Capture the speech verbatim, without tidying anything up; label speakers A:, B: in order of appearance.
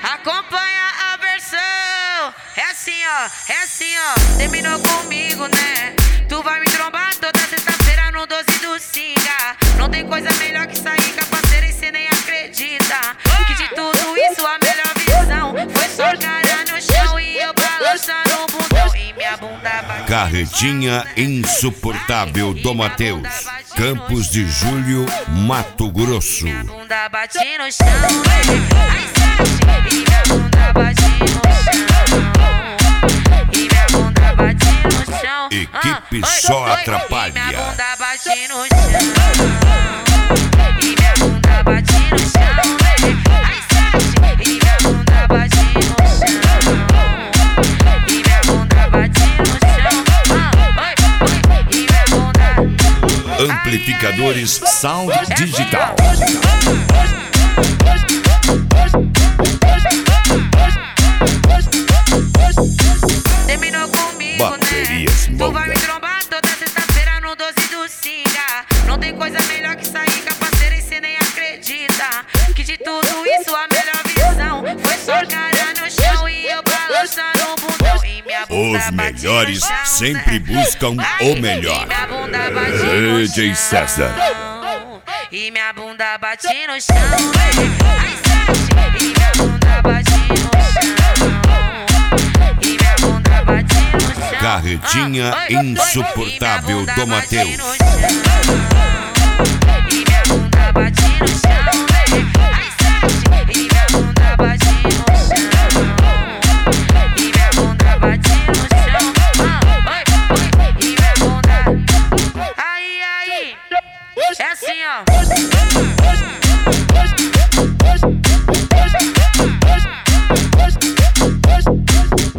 A: Acompanha a versão. É assim, ó, é assim, ó. Terminou comigo, né? Tu vai me trombar toda sexta-feira no doze do Singa. Não tem coisa melhor que sair com a parceira e cê nem acredita. Que de tudo isso a melhor visão foi sua cara no chão e eu balançando o bundão e minha bunda bate.
B: Carretinha insuportável do Matheus, Campos de Julho, Mato Grosso.
A: Minha bunda bate no chão, ai sete, e minha bunda bate no chão. E minha bunda bate no chão.
B: Equipe
A: ah,
B: só
A: oi,
B: atrapalha.
A: E minha bunda bate no chão. E minha bunda bate no chão. Ai sete, e minha bunda bate no chão. E minha bunda bate no chão. ah, oi, oi, e minha bunda.
B: Amplificadores Sound Digital.
A: Terminou comigo,
B: Baterias
A: né? Tu vai me
B: Moga.
A: trombar toda sexta-feira no doze do Singa. Não tem coisa melhor que sair com a parceira e cê nem acredita. Que de tudo isso a melhor visão foi sua cara no chão e eu balançando o bundão e minha bunda
B: Os
A: bate
B: melhores
A: no chão.
B: sempre buscam
A: Ai,
B: o melhor.
A: e minha bunda bate no
B: D J
A: chão.
B: César.
A: E minha bunda bate no chão. Ai sete, e minha bunda bate no chão. E minha bunda bate no chão.
B: Carretinha
A: ah, oi, oi,
B: insuportável
A: e minha
B: do
A: bunda bate
B: Matheus.
A: no chão.